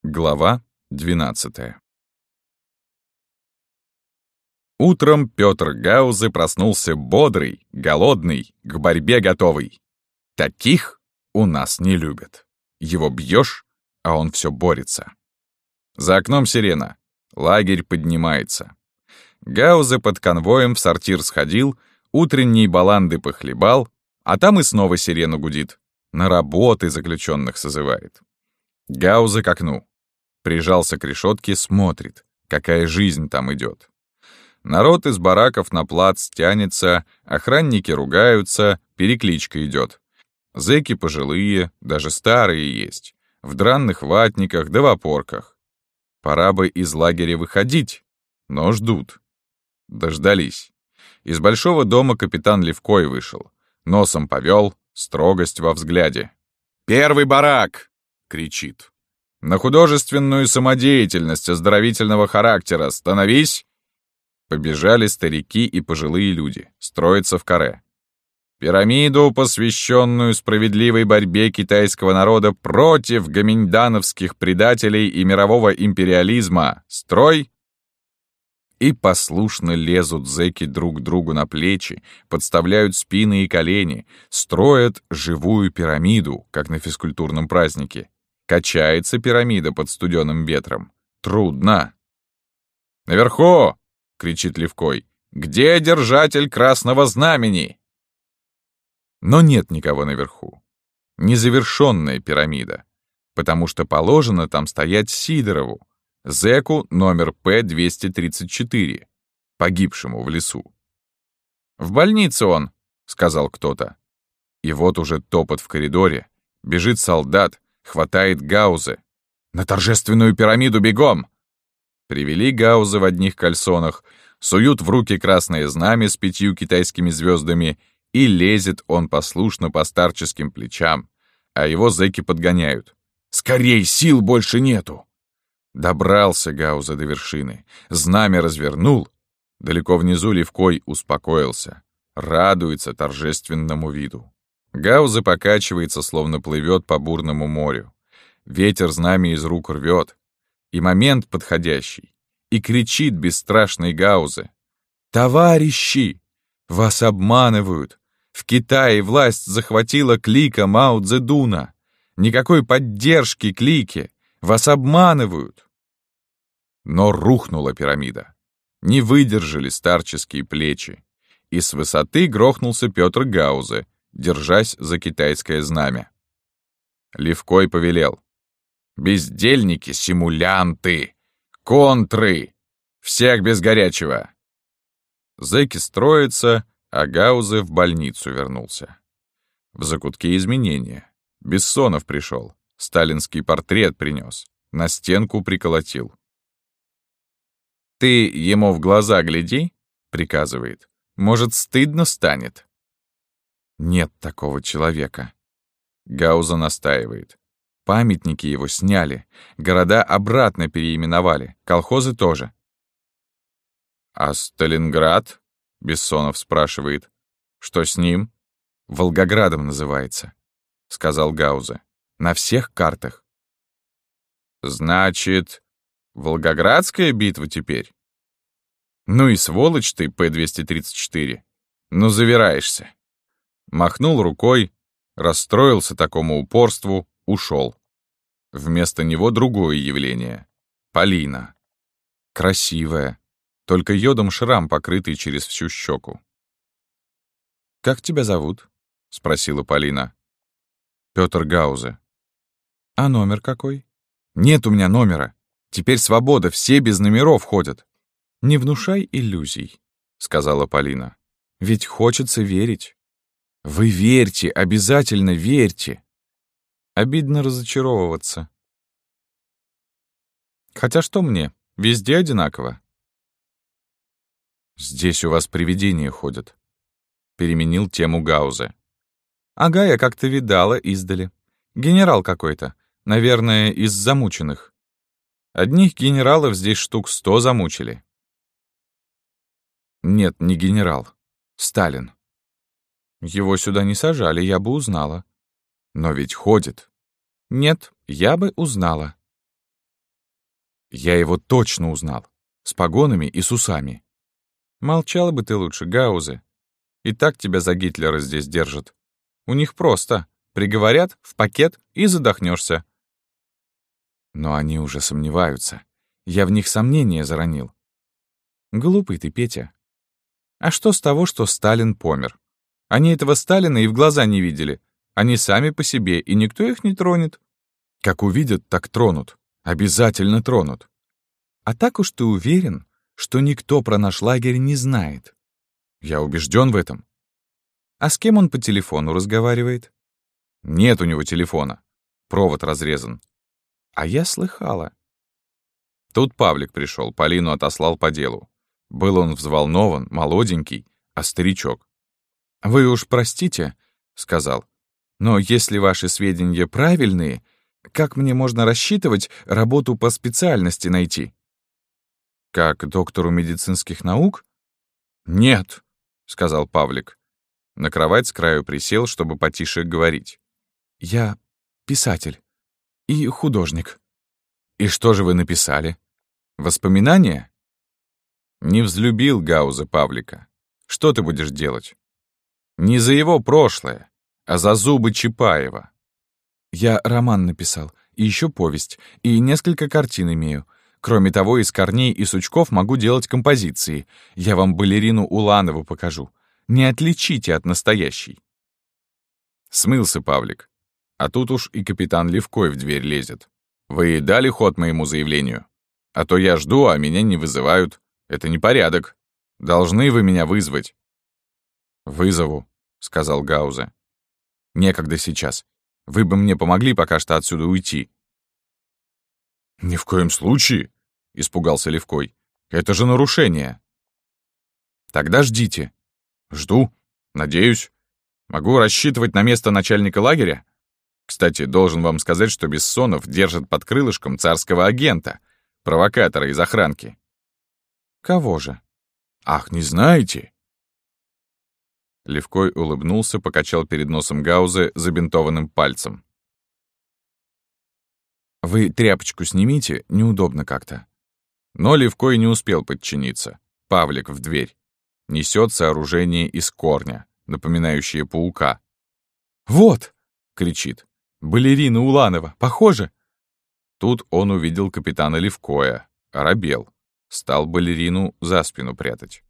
Глава 12. Утром Пётр Гаузе проснулся бодрый, голодный, к борьбе готовый. Таких у нас не любят. Его бьешь, а он все борется. За окном сирена. Лагерь поднимается. Гаузе под конвоем в сортир сходил, утренние баланды похлебал, а там и снова сирену гудит. На работы заключенных созывает. Гаузе к окну. Прижался к решетке, смотрит, какая жизнь там идет. Народ из бараков на плац тянется, охранники ругаются, перекличка идет. Зэки пожилые, даже старые есть, в дранных ватниках да в опорках. Пора бы из лагеря выходить, но ждут. Дождались. Из большого дома капитан Левкой вышел. Носом повел, строгость во взгляде. «Первый барак!» — кричит. «На художественную самодеятельность оздоровительного характера становись!» Побежали старики и пожилые люди, строятся в каре. Пирамиду, посвященную справедливой борьбе китайского народа против гоминдановских предателей и мирового империализма, строй! И послушно лезут зэки друг другу на плечи, подставляют спины и колени, строят живую пирамиду, как на физкультурном празднике. Качается пирамида под студеным ветром. Трудно. «Наверху!» — кричит Левкой. «Где держатель красного знамени?» Но нет никого наверху. Незавершенная пирамида, потому что положено там стоять Сидорову, зэку номер П-234, погибшему в лесу. «В больнице он», — сказал кто-то. И вот уже топот в коридоре, бежит солдат, хватает Гаузе. «На торжественную пирамиду бегом!» Привели Гаузе в одних кальсонах, суют в руки красное знамя с 5 китайскими звездами, и лезет он послушно по старческим плечам, а его зэки подгоняют. «Скорей, сил больше нету!» Добрался Гаузе до вершины, знамя развернул. Далеко внизу Левкой успокоился, радуется торжественному виду. Гаузе покачивается, словно плывет по бурному морю. Ветер знамя из рук рвет. И момент подходящий. И кричит бесстрашный Гаузе: «Товарищи! Вас обманывают! В Китае власть захватила клика Мао Цзэдуна! Никакой поддержки клике! Вас обманывают!» Но рухнула пирамида. Не выдержали старческие плечи. И с высоты грохнулся Пётр Гаузе, держась за китайское знамя. Левкой повелел: «Бездельники, симулянты, контры! Всех без горячего!» Зэки строятся, а Гаузе в больницу вернулся. В закутке изменения. Бессонов пришел, сталинский портрет принес, на стенку приколотил. «Ты ему в глаза гляди», — приказывает, — «может, стыдно станет». Нет такого человека. Гаузе настаивает. Памятники его сняли, города обратно переименовали, колхозы тоже. «А Сталинград?» — Бессонов спрашивает. «Что с ним?» «Волгоградом называется», — сказал Гаузе. «На всех картах». «Значит, Волгоградская битва теперь?» «Ну и сволочь ты, П-234. Ну завираешься». Махнул рукой, расстроился такому упорству, ушел. Вместо него другое явление. Полина. Красивая, только йодом шрам, покрытый через всю щеку. «Как тебя зовут?» — спросила Полина. «Пётр Гаузе». «А номер какой?» «Нет у меня номера. Теперь свобода, все без номеров ходят». «Не внушай иллюзий», — сказала Полина. «Ведь хочется верить». «Вы верьте, обязательно верьте». Обидно разочаровываться. Хотя что мне, везде одинаково. «Здесь у вас привидения ходят», — переменил тему Гаузе. «Ага, я как-то видала издали. Генерал какой-то, наверное, из замученных. Одних генералов здесь штук 100 замучили». «Нет, не генерал. Сталин. Его сюда не сажали, я бы узнала. Но ведь ходит». «Нет, я бы узнала». Я его точно узнал. С погонами и с усами. Молчала бы ты лучше, Гаузе. И так тебя за Гитлера здесь держат. У них просто. Приговорят в пакет и задохнешься. Но они уже сомневаются. Я в них сомнения заронил. Глупый ты, Петя. А что с того, что Сталин помер? Они этого Сталина и в глаза не видели. Они сами по себе, и никто их не тронет. Как увидят, так тронут. Обязательно тронут. А так уж ты уверен, что никто про наш лагерь не знает? Я убежден в этом. А с кем он по телефону разговаривает? Нет у него телефона. Провод разрезан. А я слыхала. Тут Павлик пришел, Полину отослал по делу. Был он взволнован, молоденький, а старичок. «Вы уж простите», — сказал, «но если ваши сведения правильные, как мне можно рассчитывать работу по специальности найти?» «Как доктору медицинских наук?» «Нет», — сказал Павлик. На кровать с краю присел, чтобы потише говорить. «Я писатель и художник». «И что же вы написали? Воспоминания?» Не взлюбил Гаузе Павлика. Что ты будешь делать? Не за его прошлое, а за зубы Чапаева. Я роман написал, и еще повесть, и несколько картин имею. Кроме того, из корней и сучков могу делать композиции. Я вам балерину Уланову покажу. Не отличите от настоящей. Смылся Павлик. А тут уж и капитан Левкой в дверь лезет. Вы дали ход моему заявлению? А то я жду, а меня не вызывают. Это непорядок. Должны вы меня вызвать. «Вызову», — сказал Гаузе. «Некогда сейчас. Вы бы мне помогли пока что отсюда уйти». «Ни в коем случае», — испугался Левкой. «Это же нарушение». «Тогда ждите». «Жду. Надеюсь. Могу рассчитывать на место начальника лагеря? Кстати, должен вам сказать, что Бессонов держит под крылышком царского агента, провокатора из охранки». «Кого же?» «Ах, не знаете?» Левкой улыбнулся, покачал перед носом Гаузе забинтованным пальцем. «Вы тряпочку снимите, неудобно как-то». Но Левкой не успел подчиниться. Павлик в дверь. Несет сооружение из корня, напоминающее паука. «Вот!» — кричит. «Балерина Уланова! Похоже!» Тут он увидел капитана Левкоя, оробел. Стал балерину за спину прятать.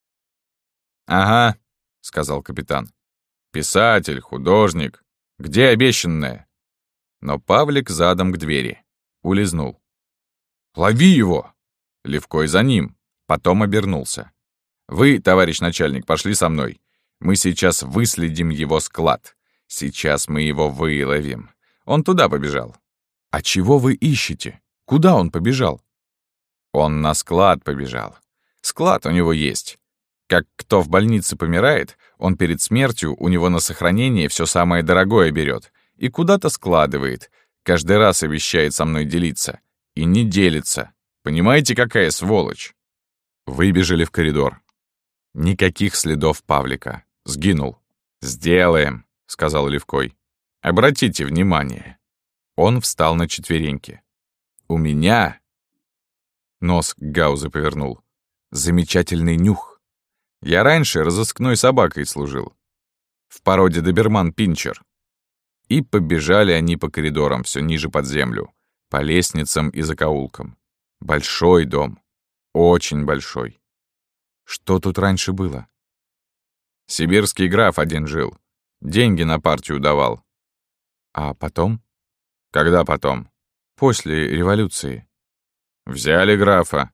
«Ага», — сказал капитан. «Писатель, художник. Где обещанное?» Но Павлик задом к двери. Улизнул. «Лови его!» Левкой за ним. Потом обернулся. «Вы, товарищ начальник, пошли со мной. Мы сейчас выследим его склад. Сейчас мы его выловим. Он туда побежал». «А чего вы ищете? Куда он побежал?» «Он на склад побежал. Склад у него есть. Как кто в больнице помирает, он перед смертью у него на сохранение все самое дорогое берет и куда-то складывает, каждый раз обещает со мной делиться. И не делится. Понимаете, какая сволочь?» Выбежали в коридор. Никаких следов Павлика. Сгинул. «Сделаем», — сказал Левкой. «Обратите внимание». Он встал на четвереньки. «У меня...» Нос к Гаузе повернул. «Замечательный нюх. Я раньше разыскной собакой служил. В породе доберман-пинчер». И побежали они по коридорам все ниже под землю, по лестницам и закоулкам. Большой дом. Очень большой. Что тут раньше было? Сибирский граф один жил. Деньги на партию давал. А потом? Когда потом? После революции. Взяли графа.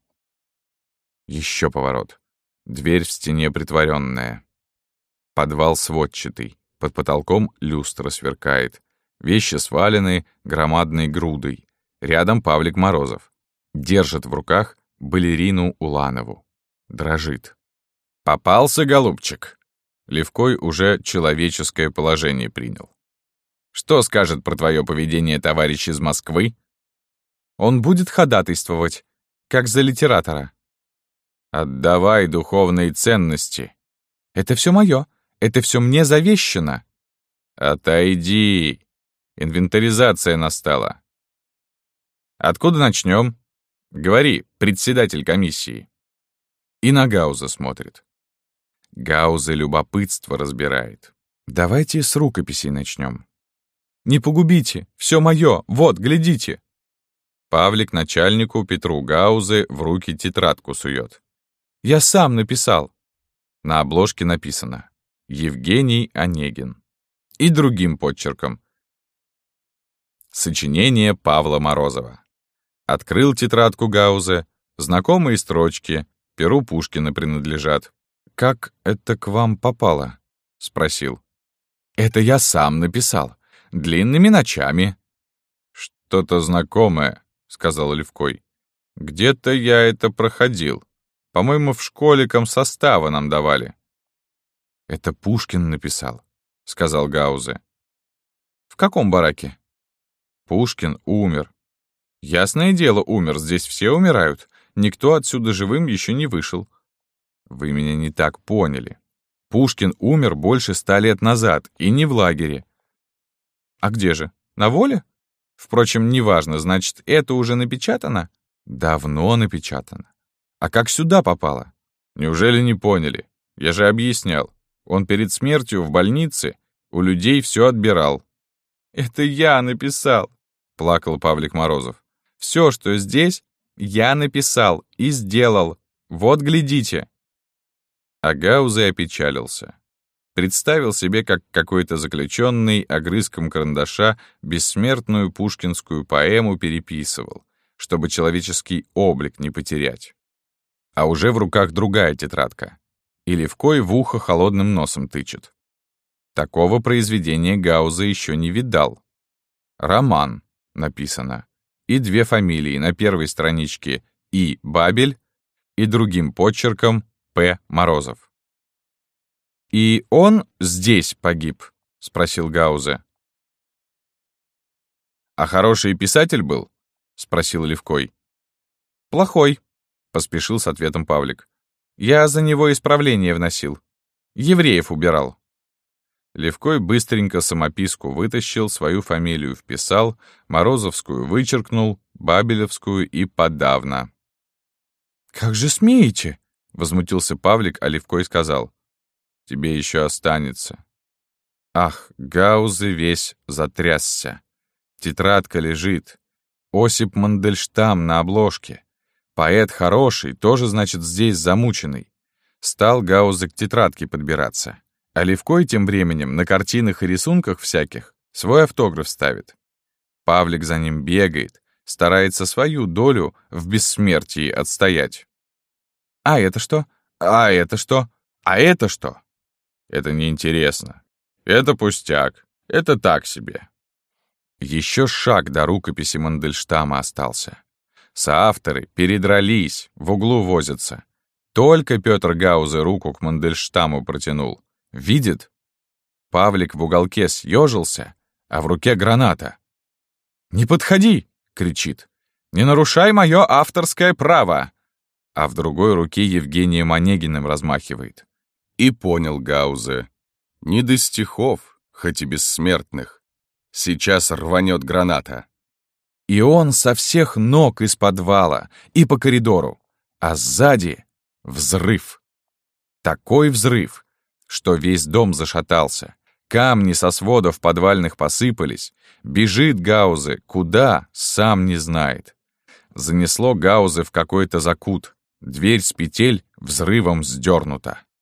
Еще поворот. Дверь в стене притворенная. Подвал сводчатый. Под потолком люстра сверкает. Вещи свалены громадной грудой. Рядом Павлик Морозов. Держит в руках балерину Уланову. Дрожит. «Попался, голубчик?» Левкой уже человеческое положение принял. «Что скажет про твое поведение товарищ из Москвы?» «Он будет ходатайствовать, как за литератора». «Отдавай духовные ценности». «Это все мое. Это все мне завещено». «Отойди. Инвентаризация настала». «Откуда начнем?» Говори, председатель комиссии». И на Гауза смотрит. Гауза любопытство разбирает. Давайте с рукописей начнем. «Не погубите, все мое, вот, глядите». Павлик начальнику Петру Гаузе в руки тетрадку сует. «Я сам написал». На обложке написано «Евгений Онегин». И другим подчерком. Сочинение Павла Морозова. Открыл тетрадку Гаузе, знакомые строчки, перу Пушкина принадлежат. «Как это к вам попало?» — спросил. «Это я сам написал, длинными ночами». «Что-то знакомое», — сказал Левкой. «Где-то я это проходил. По-моему, в школе комсостава нам давали». «Это Пушкин написал», — сказал Гаузе. «В каком бараке?» «Пушкин умер». «Ясное дело, умер. Здесь все умирают. Никто отсюда живым еще не вышел». «Вы меня не так поняли. Пушкин умер больше 100 лет назад, и не в лагере». «А где же? На воле? Впрочем, неважно, значит, это уже напечатано?» «Давно напечатано. А как сюда попало?» «Неужели не поняли? Я же объяснял. Он перед смертью в больнице у людей все отбирал». «Это я написал», — плакал Павлик Морозов. «Все, что здесь, я написал и сделал. Вот глядите». А Гаузе опечалился. Представил себе, как какой-то заключенный огрызком карандаша бессмертную пушкинскую поэму переписывал, чтобы человеческий облик не потерять. А уже в руках другая тетрадка. И Левкой в ухо холодным носом тычет. Такого произведения Гаузе еще не видал. «Роман» написано. И 2 фамилии на первой страничке И. Бабель и другим подчерком П. Морозов. «И он здесь погиб?» — спросил Гаузе. «А хороший писатель был?» — спросил Левкой. «Плохой», — поспешил с ответом Павлик. «Я за него исправление вносил. Евреев убирал». Левкой быстренько самописку вытащил, свою фамилию вписал, Морозовскую вычеркнул, Бабелевскую и подавно. «Как же смеете?» — возмутился Павлик, а Левкой сказал. «Тебе еще останется». Ах, Гаузе весь затрясся. Тетрадка лежит. Осип Мандельштам на обложке. Поэт хороший, тоже, значит, здесь замученный. Стал Гаузе к тетрадке подбираться. А Левкой тем временем на картинах и рисунках всяких свой автограф ставит. Павлик за ним бегает, старается свою долю в бессмертии отстоять. «А это что? А это что? А это что?» «Это неинтересно. Это пустяк. Это так себе». Еще шаг до рукописи Мандельштама остался. Соавторы передрались, в углу возятся. Только Петр Гаузе руку к Мандельштаму протянул. Видит? Павлик в уголке съежился, а в руке граната. «Не подходи!» — кричит. «Не нарушай мое авторское право!» А в другой руке Евгением Онегиным размахивает. И понял Гаузе. Не до стихов, хоть и бессмертных. Сейчас рванет граната. И он со всех ног из подвала и по коридору, а сзади взрыв. Такой взрыв, что весь дом зашатался. Камни со сводов подвальных посыпались. Бежит Гаузе, куда, сам не знает. Занесло Гаузе в какой-то закут. Дверь с петель взрывом сдернута.